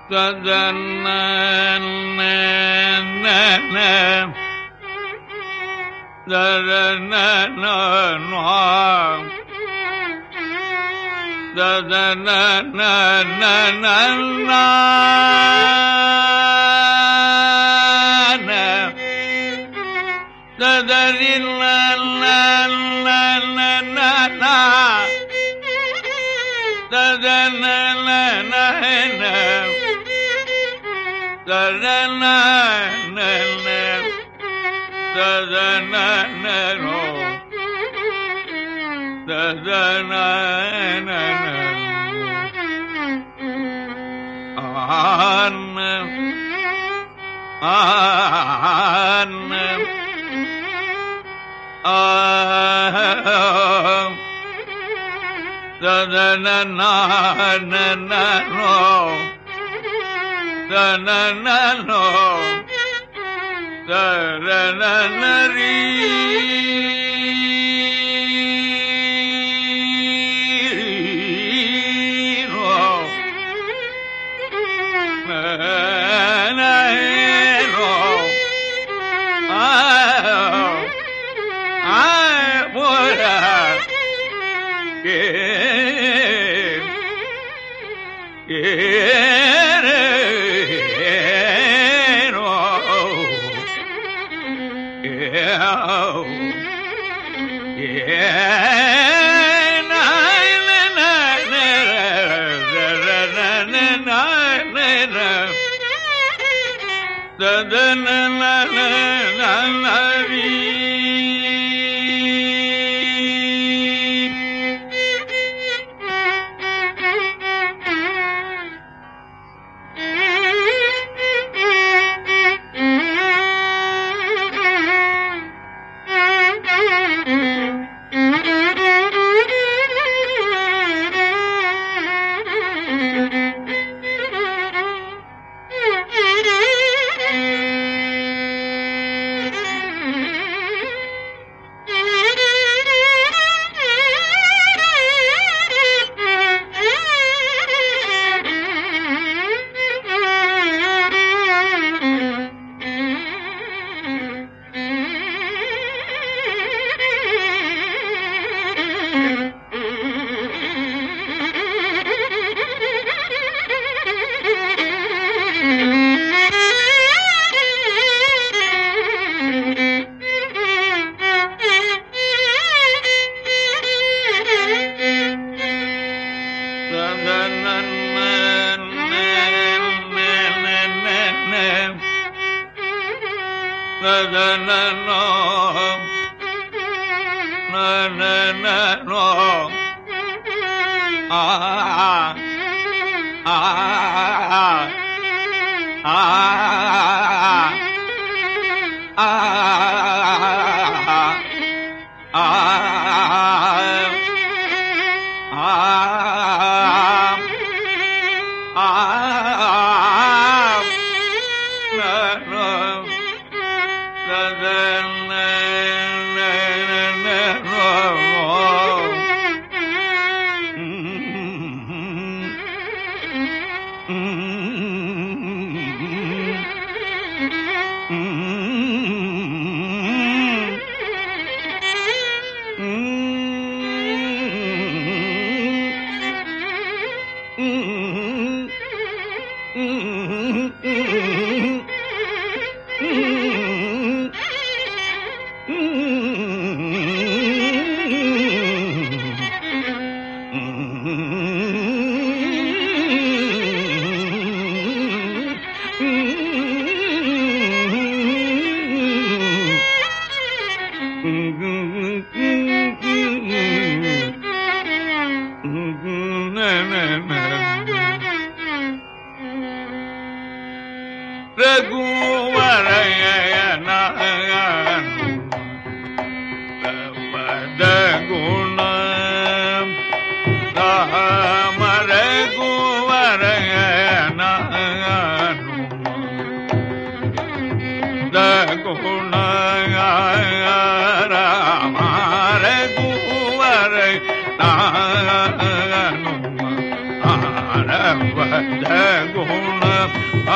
குண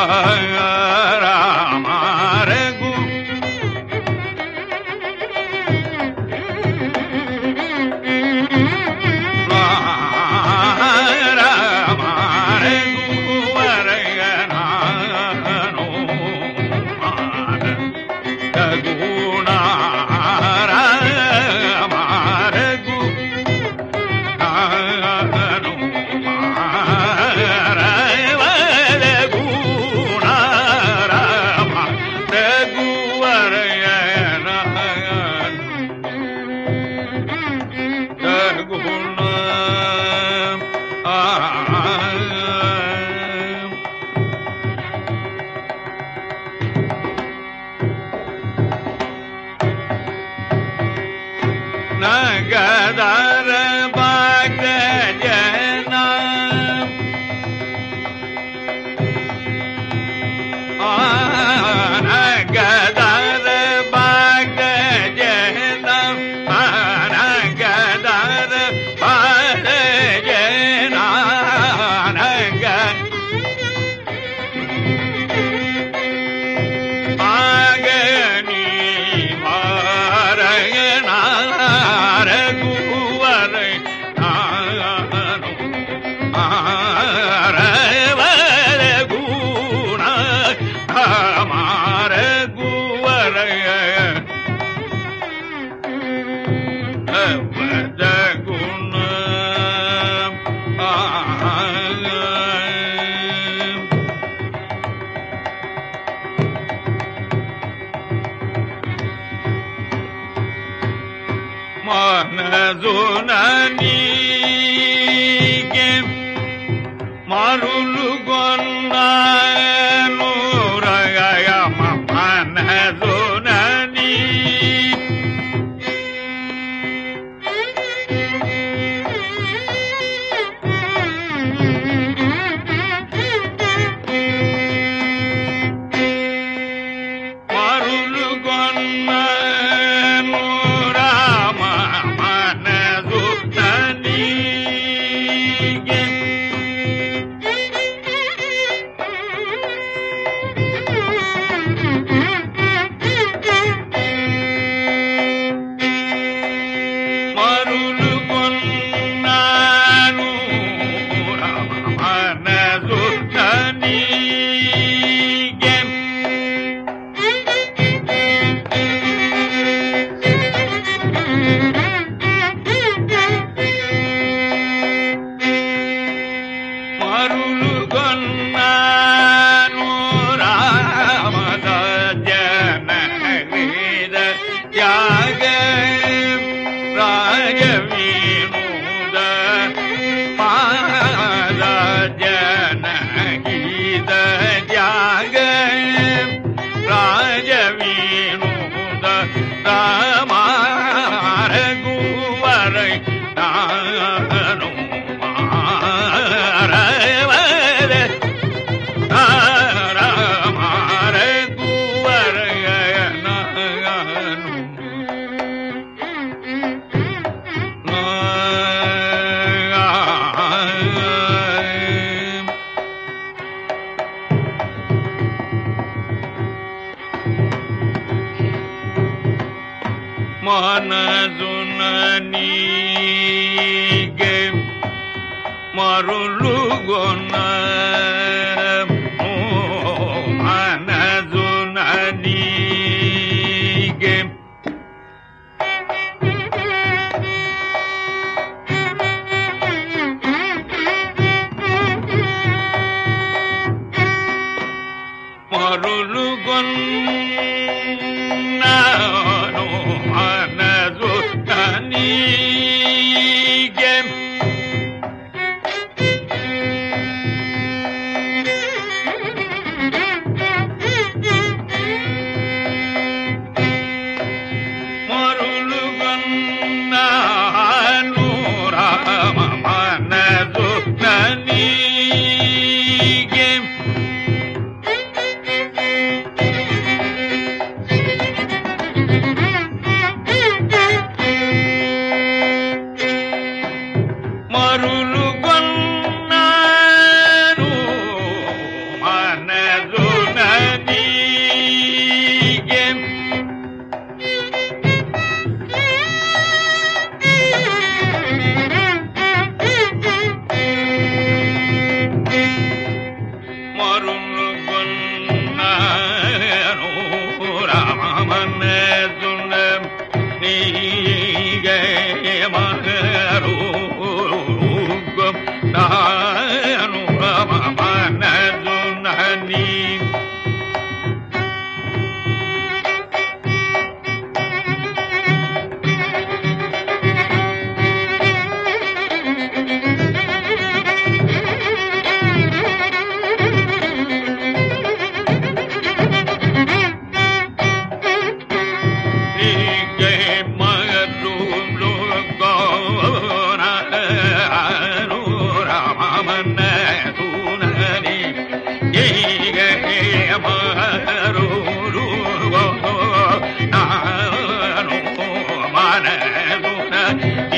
நகதர பாகஜன நகதர பாகஜன நகதர பாகஜன ஆகனி மாரயன மனதுனனிಗೆ மருளு கொன்னூரய மனதுனனி மருளு கொன்ன மனதுனனிಗೆ மருளு கொன்ன மனதுனனிಗೆ மருளு கொன்ன மனதுனனிಗೆ மருளு கொன்ன நூரம மனதுனனிಗೆ மருளு கொன்னரு மனது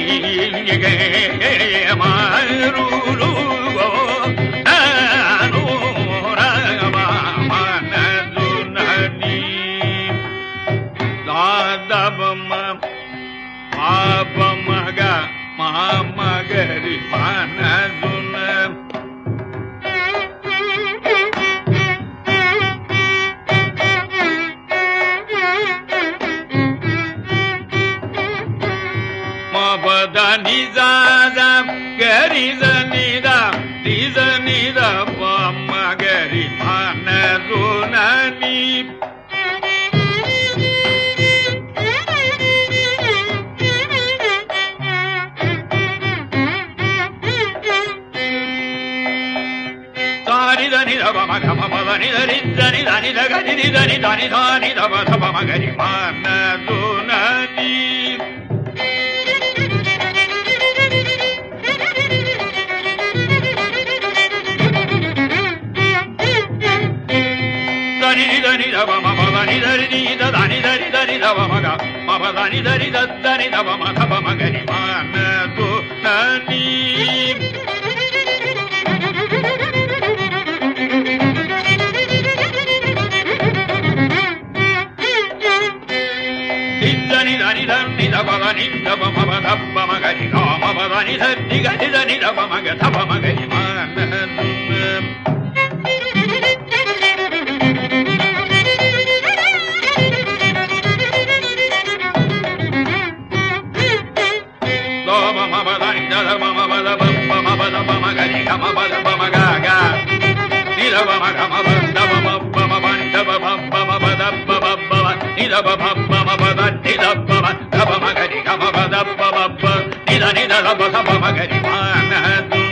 Mahagari Manazuna Mabadani Zada Garizanida Dizanida Mahagari Manazunani Dani da ba ma ga ma ba dani dani da ga dani dani da ba ma ga ri ma na do na ni dani da ba ma ba dani da dani da ba ma ga ma ba dani da ba ma ga ri ma na do na ni Dani da ba dani da ba ma ga ni ga ma ba dani dani da ba ma ga ni ma na do ba ma ba dani da ba ma ba da ba ma ga ni ga ma ba da ba ma ga ga ni da ba ma ga ma ba da ba ma ba ni da ba ma ba da ba ni da ba ma ba da ni da ba ba ma ga ni ga ma ba da ba ni da ba ma ga ni ma na dun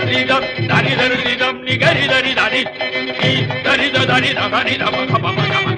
Dani